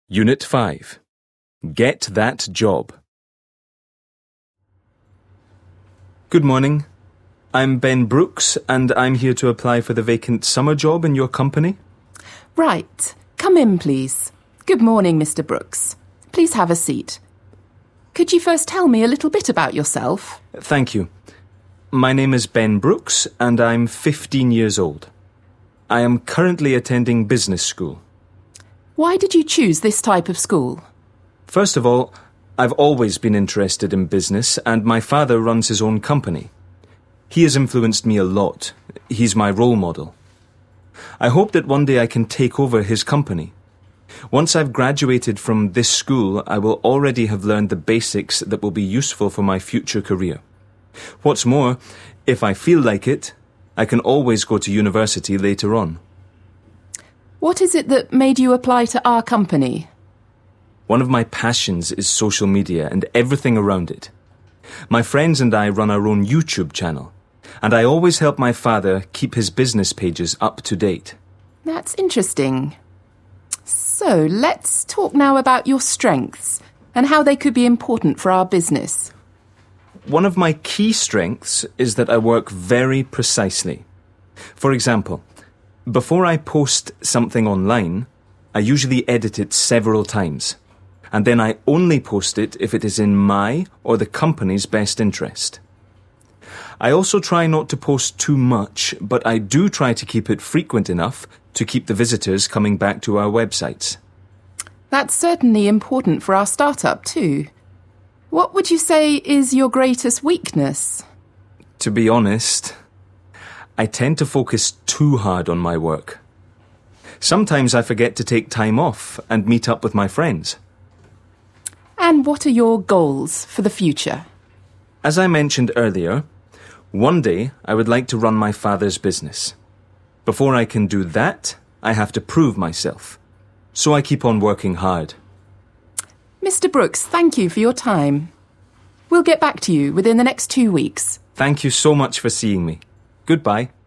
Unit 5. Get that job. Good morning. I'm Ben Brooks and I'm here to apply for the vacant summer job in your company. Right. Come in, please. Good morning, Mr. Brooks. Please have a seat. Could you first tell me a little bit about yourself? Thank you. My name is Ben Brooks and I'm 15 years old. I am currently attending business school. Why did you choose this type of school? First of all, I've always been interested in business and my father runs his own company. He has influenced me a lot. He's my role model. I hope that one day I can take over his company. Once I've graduated from this school, I will already have learned the basics that will be useful for my future career. What's more, if I feel like it, I can always go to university later on. What is it that made you apply to our company? One of my passions is social media and everything around it. My friends and I run our own YouTube channel, and I always help my father keep his business pages up to date. That's interesting. So, let's talk now about your strengths and how they could be important for our business. One of my key strengths is that I work very precisely. For example, before I post something online, I usually edit it several times, and then I only post it if it is in my or the company's best interest. I also try not to post too much, but I do try to keep it frequent enough to keep the visitors coming back to our websites. That's certainly important for our startup too. What would you say is your greatest weakness? To be honest, I tend to focus too hard on my work. Sometimes I forget to take time off and meet up with my friends. And what are your goals for the future? As I mentioned earlier, one day I would like to run my father's business. Before I can do that, I have to prove myself. So I keep on working hard. Mr. Brooks, thank you for your time. We'll get back to you within the next 2 weeks. Thank you so much for seeing me. Goodbye.